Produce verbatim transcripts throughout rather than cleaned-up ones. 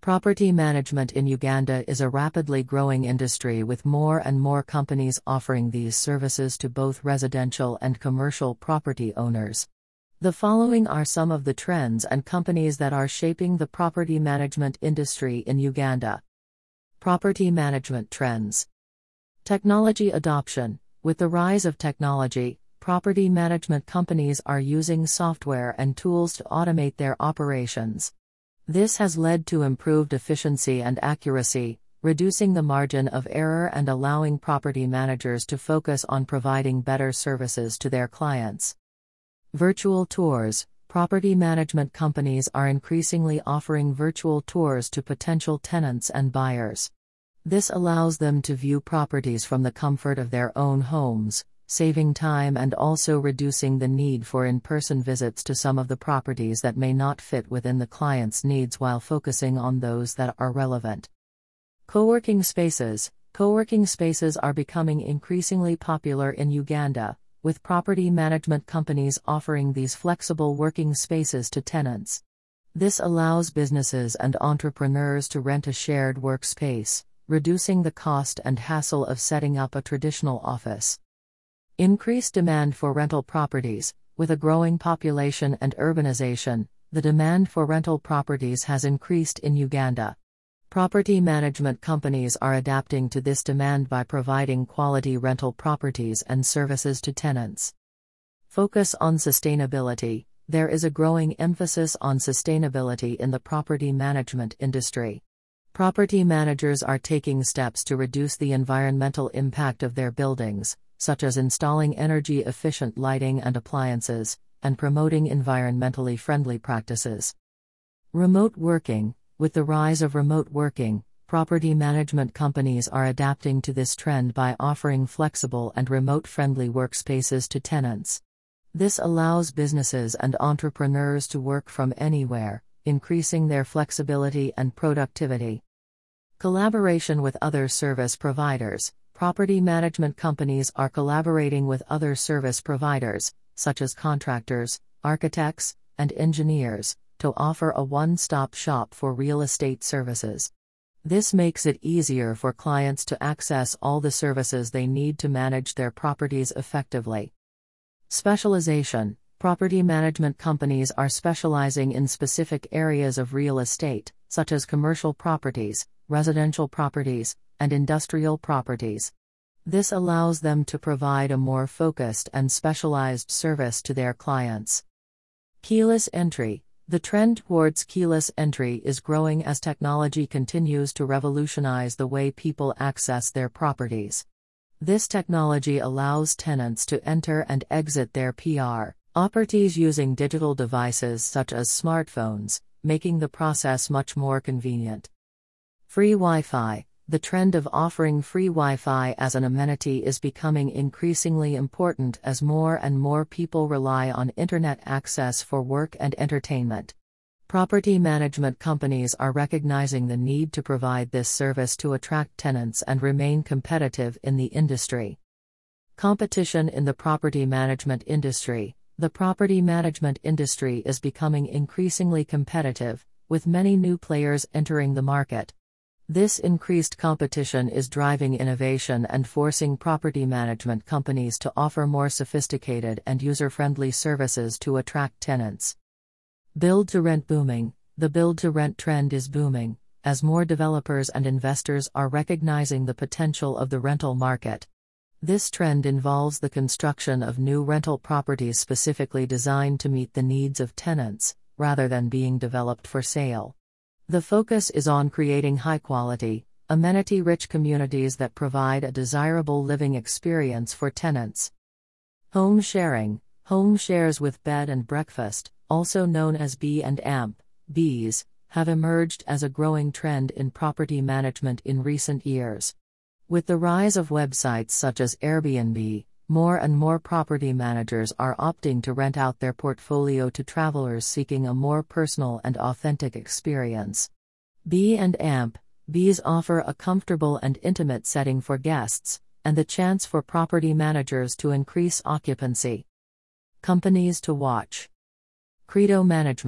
Property management in Uganda is a rapidly growing industry with more and more companies offering these services to both residential and commercial property owners. The following are some of the trends and companies that are shaping the property management industry in Uganda. Property management trends. Technology adoption. With the rise of technology, property management companies are using software and tools to automate their operations. This has led to improved efficiency and accuracy, reducing the margin of error and allowing property managers to focus on providing better services to their clients. Virtual tours. Property management companies are increasingly offering virtual tours to potential tenants and buyers. This allows them to view properties from the comfort of their own homes, saving time and also reducing the need for in-person visits to some of the properties that may not fit within the client's needs while focusing on those that are relevant. Co-working spaces. Co-working spaces are becoming increasingly popular in Uganda, with property management companies offering these flexible working spaces to tenants. This allows businesses and entrepreneurs to rent a shared workspace, reducing the cost and hassle of setting up a traditional office. Increased demand for rental properties. With a growing population and urbanization, the demand for rental properties has increased in Uganda. Property management companies are adapting to this demand by providing quality rental properties and services to tenants. Focus on sustainability. There is a growing emphasis on sustainability in the property management industry. Property managers are taking steps to reduce the environmental impact of their buildings, such as installing energy-efficient lighting and appliances, and promoting environmentally friendly practices. Remote working. With the rise of remote working, property management companies are adapting to this trend by offering flexible and remote-friendly workspaces to tenants. This allows businesses and entrepreneurs to work from anywhere, increasing their flexibility and productivity. Collaboration with other service providers. Property management companies are collaborating with other service providers, such as contractors, architects, and engineers, to offer a one-stop shop for real estate services. This makes it easier for clients to access all the services they need to manage their properties effectively. Specialization. Property management companies are specializing in specific areas of real estate, such as commercial properties, residential properties, and industrial properties. This allows them to provide a more focused and specialized service to their clients. Keyless entry. The trend towards keyless entry is growing as technology continues to revolutionize the way people access their properties. This technology allows tenants to enter and exit their P R properties using digital devices such as smartphones, making the process much more convenient. Free Wi-Fi. The trend of offering free Wi-Fi as an amenity is becoming increasingly important as more and more people rely on internet access for work and entertainment. Property management companies are recognizing the need to provide this service to attract tenants and remain competitive in the industry. Competition in the property management industry. The property management industry is becoming increasingly competitive, with many new players entering the market. This increased competition is driving innovation and forcing property management companies to offer more sophisticated and user-friendly services to attract tenants. Build-to-rent booming. The build-to-rent trend is booming, as more developers and investors are recognizing the potential of the rental market. This trend involves the construction of new rental properties specifically designed to meet the needs of tenants, rather than being developed for sale. The focus is on creating high-quality, amenity-rich communities that provide a desirable living experience for tenants. Home sharing. Home shares with bed and breakfast, also known as B and A M P, Bs, have emerged as a growing trend in property management in recent years. With the rise of websites such as Airbnb, more and more property managers are opting to rent out their portfolio to travelers seeking a more personal and authentic experience. B and A M P, Bs offer a comfortable and intimate setting for guests, and the chance for property managers to increase occupancy. Companies to watch. Credo Management.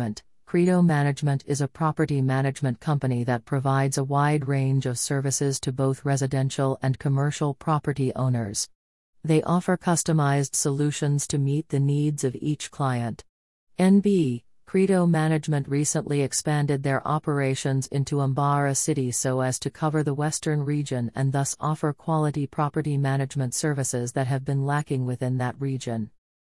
Credo Management is a property management company that provides a wide range of services to both residential and commercial property owners. They offer customized solutions to meet the needs of each client. N B Credo Management recently expanded their operations into Ambara City so as to cover the western region and thus offer quality property management services that have been lacking within that region.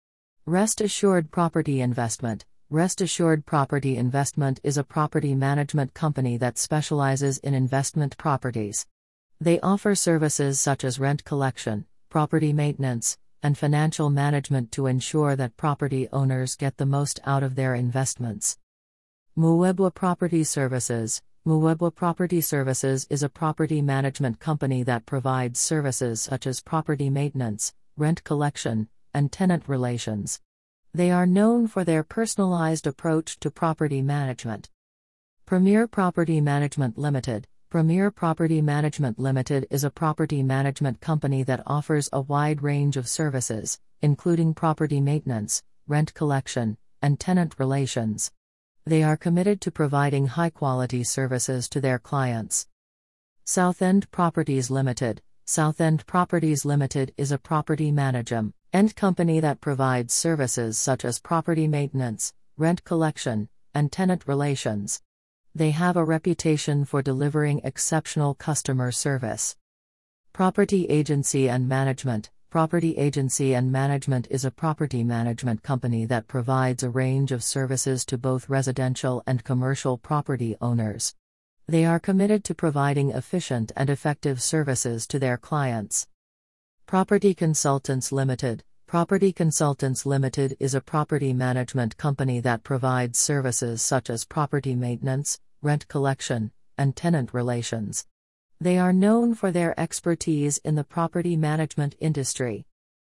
Rest Assured Property Investment. Rest Assured Property Investment is a property management company that specializes in investment properties. They offer services such as rent collection, property maintenance, and financial management to ensure that property owners get the most out of their investments. Muwebwa Property Services. Muwebwa Property Services is a property management company that provides services such as property maintenance, rent collection, and tenant relations. They are known for their personalized approach to property management. Premier Property Management Limited. Premier Property Management Limited is a property management company that offers a wide range of services, including property maintenance, rent collection, and tenant relations. They are committed to providing high-quality services to their clients. Southend Properties Limited. Southend Properties Limited is a property management company that provides services such as property maintenance, rent collection, and tenant relations. They have a reputation for delivering exceptional customer service. Property Agency and Management. Property Agency and Management is a property management company that provides a range of services to both residential and commercial property owners. They are committed to providing efficient and effective services to their clients. Property Consultants Limited. Property Consultants Limited is a property management company that provides services such as property maintenance, rent collection, and tenant relations. They are known for their expertise in the property management industry.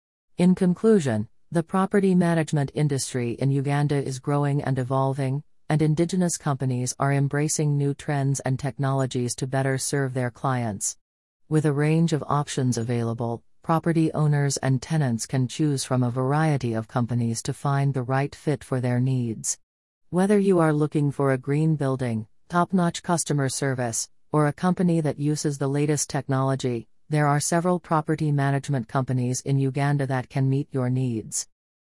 In conclusion, the property management industry in Uganda is growing and evolving, and indigenous companies are embracing new trends and technologies to better serve their clients. With a range of options available, property owners and tenants can choose from a variety of companies to find the right fit for their needs. Whether you are looking for a green building, top-notch customer service, or a company that uses the latest technology, there are several property management companies in Uganda that can meet your needs.